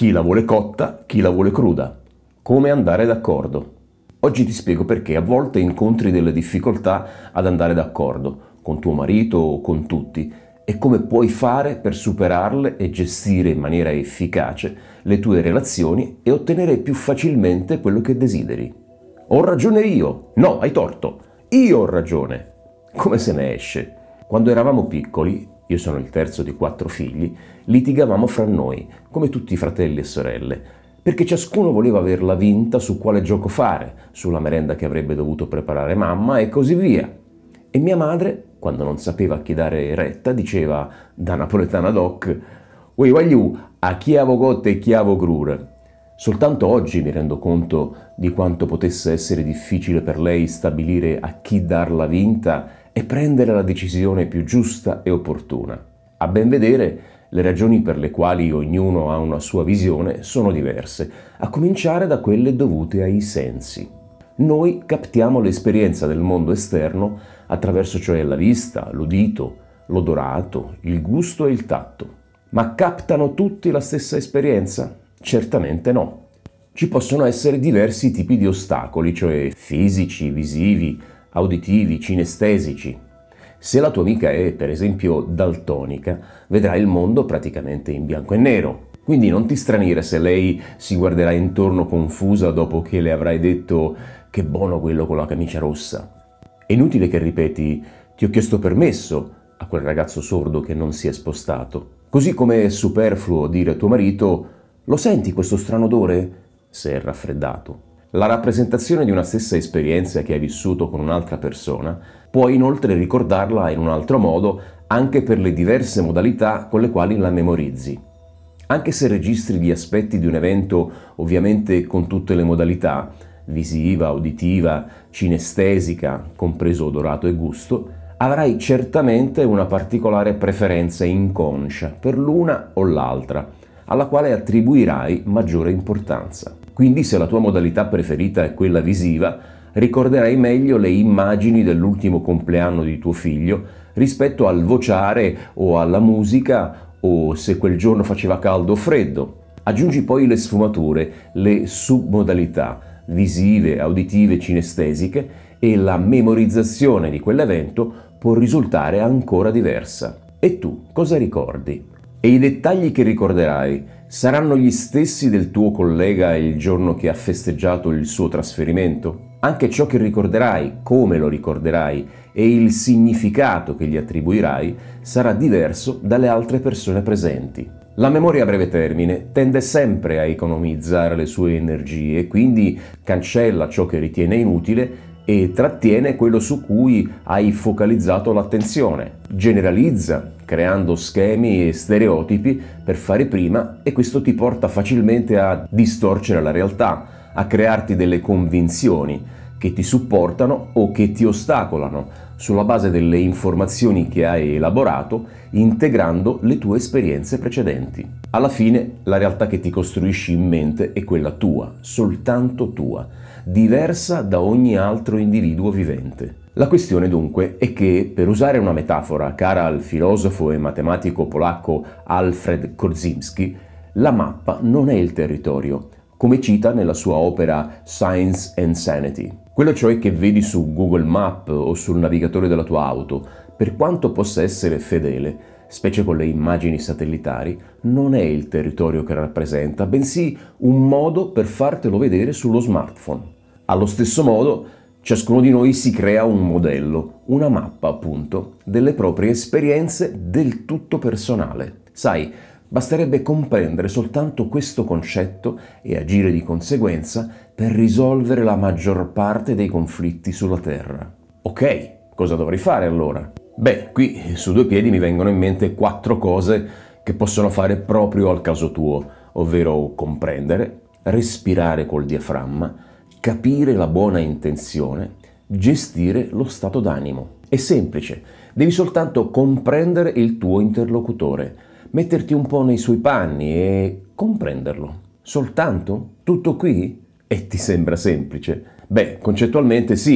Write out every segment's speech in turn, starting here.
Chi la vuole cotta, chi la vuole cruda. Come andare d'accordo. Oggi ti spiego perché a volte incontri delle difficoltà ad andare d'accordo, con tuo marito o con tutti, e come puoi fare per superarle e gestire in maniera efficace le tue relazioni e ottenere più facilmente quello che desideri. Ho ragione io! No, hai torto! Io ho ragione! Come se ne esce? Quando eravamo piccoli, io sono il terzo di 4 figli, litigavamo fra noi, come tutti i fratelli e sorelle, perché ciascuno voleva averla vinta su quale gioco fare, sulla merenda che avrebbe dovuto preparare mamma e così via. E mia madre, quando non sapeva a chi dare retta, diceva, da napoletana doc, «Ui voglio, a chi avo cotte e chi avo crure». Soltanto oggi mi rendo conto di quanto potesse essere difficile per lei stabilire a chi darla vinta e prendere la decisione più giusta e opportuna. A ben vedere, le ragioni per le quali ognuno ha una sua visione sono diverse, a cominciare da quelle dovute ai sensi. Noi captiamo l'esperienza del mondo esterno attraverso cioè la vista, l'udito, l'odorato, il gusto e il tatto. Ma captano tutti la stessa esperienza? Certamente no. Ci possono essere diversi tipi di ostacoli, cioè fisici, visivi, auditivi, cinestesici. Se la tua amica è, per esempio, daltonica, vedrai il mondo praticamente in bianco e nero. Quindi non ti stranire se lei si guarderà intorno confusa dopo che le avrai detto «che buono quello con la camicia rossa». È inutile che ripeti «ti ho chiesto permesso» a quel ragazzo sordo che non si è spostato. Così come è superfluo dire a tuo marito «lo senti questo strano odore?» se è raffreddato. La rappresentazione di una stessa esperienza che hai vissuto con un'altra persona puoi inoltre ricordarla in un altro modo anche per le diverse modalità con le quali la memorizzi. Anche se registri gli aspetti di un evento ovviamente con tutte le modalità, visiva, uditiva, cinestesica, compreso odorato e gusto, avrai certamente una particolare preferenza inconscia per l'una o l'altra, alla quale attribuirai maggiore importanza. Quindi se la tua modalità preferita è quella visiva, ricorderai meglio le immagini dell'ultimo compleanno di tuo figlio rispetto al vociare o alla musica o se quel giorno faceva caldo o freddo. Aggiungi poi le sfumature, le submodalità visive, auditive, cinestesiche e la memorizzazione di quell'evento può risultare ancora diversa. E tu cosa ricordi? E i dettagli che ricorderai saranno gli stessi del tuo collega il giorno che ha festeggiato il suo trasferimento? Anche ciò che ricorderai, come lo ricorderai e il significato che gli attribuirai sarà diverso dalle altre persone presenti. La memoria a breve termine tende sempre a economizzare le sue energie, quindi cancella ciò che ritiene inutile e trattiene quello su cui hai focalizzato l'attenzione. Generalizza, creando schemi e stereotipi per fare prima e questo ti porta facilmente a distorcere la realtà, a crearti delle convinzioni che ti supportano o che ti ostacolano sulla base delle informazioni che hai elaborato, integrando le tue esperienze precedenti. Alla fine, la realtà che ti costruisci in mente è quella tua, soltanto tua, diversa da ogni altro individuo vivente. La questione dunque è che, per usare una metafora cara al filosofo e matematico polacco Alfred Korzybski, la mappa non è il territorio, come cita nella sua opera Science and Sanity. Quello cioè che vedi su Google Maps o sul navigatore della tua auto, per quanto possa essere fedele, specie con le immagini satellitari, non è il territorio che rappresenta, bensì un modo per fartelo vedere sullo smartphone. Allo stesso modo, ciascuno di noi si crea un modello, una mappa appunto, delle proprie esperienze del tutto personale. Sai, basterebbe comprendere soltanto questo concetto e agire di conseguenza per risolvere la maggior parte dei conflitti sulla Terra. Ok, cosa dovrei fare allora? Beh, qui su due piedi mi vengono in mente 4 cose che possono fare proprio al caso tuo, ovvero comprendere, respirare col diaframma, capire la buona intenzione, gestire lo stato d'animo. È semplice, devi soltanto comprendere il tuo interlocutore, metterti un po' nei suoi panni e comprenderlo. Soltanto? Tutto qui? E ti sembra semplice? Beh, concettualmente sì,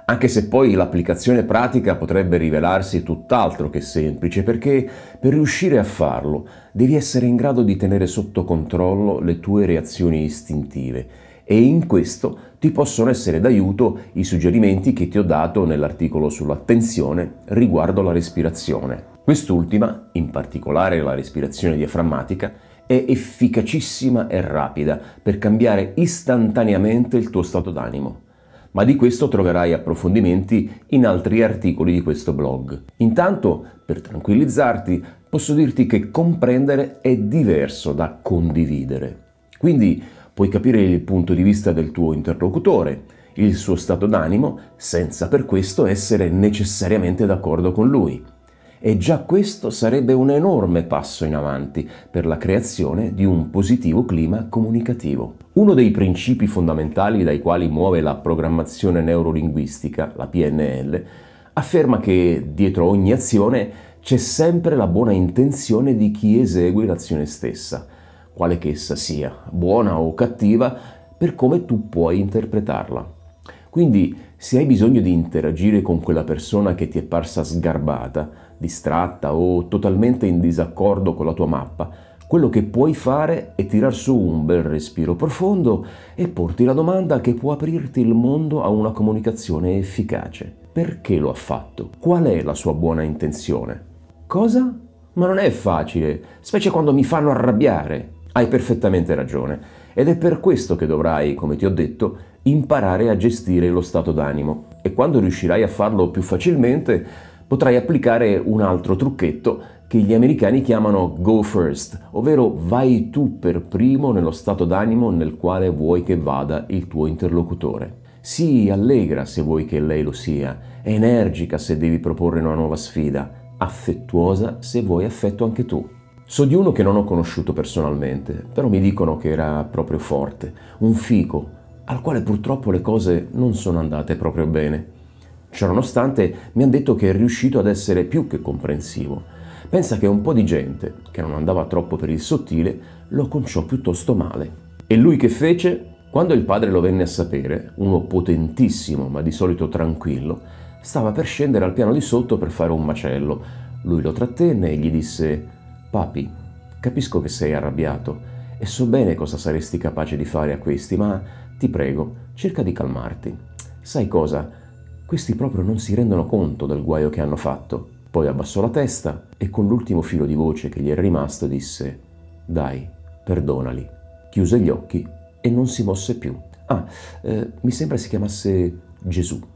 Anche se poi l'applicazione pratica potrebbe rivelarsi tutt'altro che semplice, perché per riuscire a farlo devi essere in grado di tenere sotto controllo le tue reazioni istintive, e in questo ti possono essere d'aiuto i suggerimenti che ti ho dato nell'articolo sull'attenzione riguardo la respirazione. Quest'ultima, in particolare la respirazione diaframmatica, è efficacissima e rapida per cambiare istantaneamente il tuo stato d'animo. Ma di questo troverai approfondimenti in altri articoli di questo blog. Intanto, per tranquillizzarti, posso dirti che comprendere è diverso da condividere. Quindi puoi capire il punto di vista del tuo interlocutore, il suo stato d'animo, senza per questo essere necessariamente d'accordo con lui. E già questo sarebbe un enorme passo in avanti per la creazione di un positivo clima comunicativo. Uno dei principi fondamentali dai quali muove la programmazione neurolinguistica, la PNL, afferma che dietro ogni azione c'è sempre la buona intenzione di chi esegue l'azione stessa, quale che essa sia, buona o cattiva, per come tu puoi interpretarla. Quindi, se hai bisogno di interagire con quella persona che ti è parsa sgarbata, distratta o totalmente in disaccordo con la tua mappa, quello che puoi fare è tirar su un bel respiro profondo e porti la domanda che può aprirti il mondo a una comunicazione efficace. Perché lo ha fatto? Qual è la sua buona intenzione? Cosa? Ma non è facile, specie quando mi fanno arrabbiare. Hai perfettamente ragione, ed è per questo che dovrai, come ti ho detto, imparare a gestire lo stato d'animo, e quando riuscirai a farlo più facilmente potrai applicare un altro trucchetto che gli americani chiamano go first, ovvero vai tu per primo nello stato d'animo nel quale vuoi che vada il tuo interlocutore. Sii allegra se vuoi che lei lo sia, energica se devi proporre una nuova sfida, affettuosa se vuoi affetto anche tu. So di uno che non ho conosciuto personalmente, però mi dicono che era proprio forte, un fico, al quale purtroppo le cose non sono andate proprio bene. Ciononostante mi hanno detto che è riuscito ad essere più che comprensivo. Pensa che un po' di gente, che non andava troppo per il sottile, lo conciò piuttosto male. E lui che fece? Quando il padre lo venne a sapere, uno potentissimo ma di solito tranquillo, stava per scendere al piano di sotto per fare un macello. Lui lo trattenne e gli disse: «Papi, capisco che sei arrabbiato e so bene cosa saresti capace di fare a questi, ma ti prego, cerca di calmarti. Sai cosa? Questi proprio non si rendono conto del guaio che hanno fatto». Poi abbassò la testa e con l'ultimo filo di voce che gli era rimasto disse: «Dai, perdonali». Chiuse gli occhi e non si mosse più. Mi sembra si chiamasse Gesù.